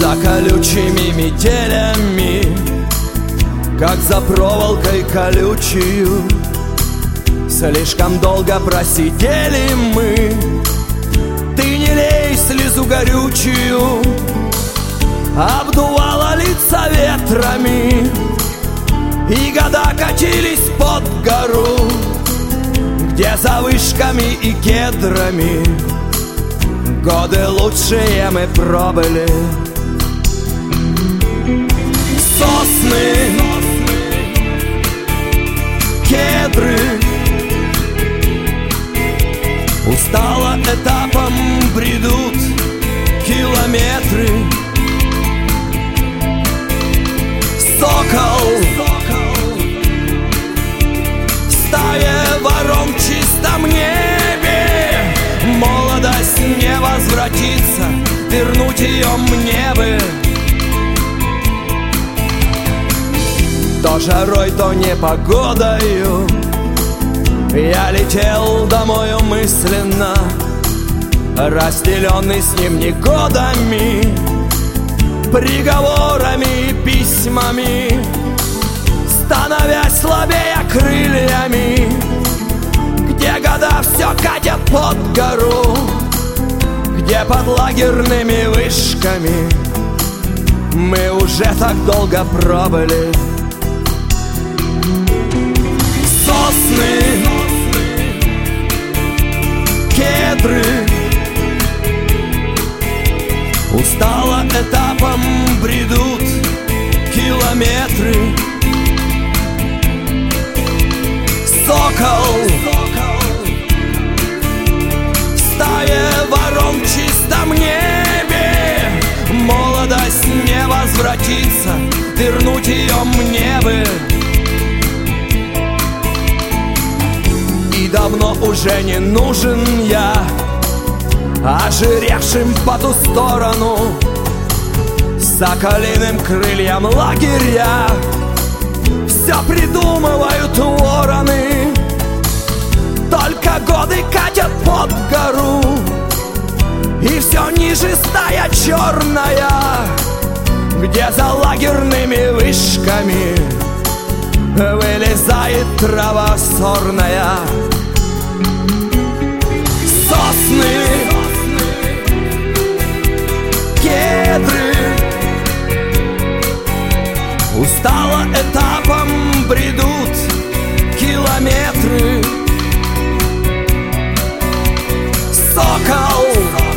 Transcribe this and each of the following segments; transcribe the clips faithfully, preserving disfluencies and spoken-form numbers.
За колючими метелями, как за проволокой колючую, слишком долго просидели мы. Ты не лей слезу горючую, обдувала лица ветрами, и года катились под гору, где за вышками и кедрами годы лучшие мы пробыли. Сосны, кедры, устало этапом бредут километры. Сокол, в стае ворон в чистом небе. Молодость не возвратится, вернуть ее мне бы. То жарой, то непогодою я летел домой мысленно, разделенный с ним не годами, приговорами и письмами, становясь слабее крыльями, где года все катят под гору, где под лагерными вышками мы уже так долго пробыли. Сосны, кедры, устало этапом бредут километры. Сокол, в стае ворон в чистом небе. Молодость не возвратится, вернуть ее мне бы. И давно уже не нужен я ожиревшим по ту сторону соколиным крыльям лагеря. Все придумывают вороны, только годы катят под гору, и все ниже стая черная, где за лагерными вышками вылезает трава сорная. Сосны, кедры, устало этапом бредут километры. Сокол,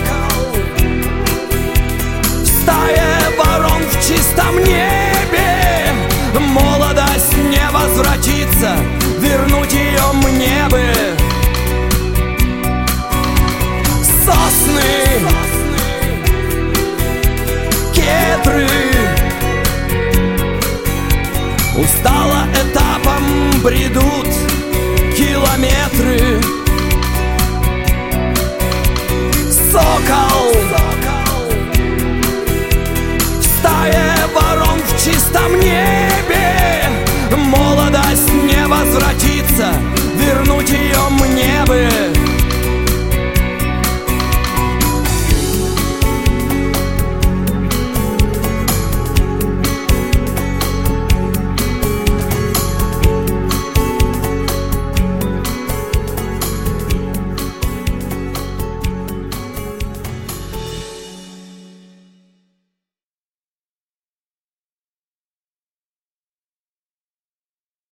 в стае ворон в чистом небе. Молодость не возвратится, вернуть ее мне бы. Сосны, кедры, устало этапом бредут километры. Сокол, в стае ворон в чистом небе. Молодость не возвратится, вернуть ее мне бы.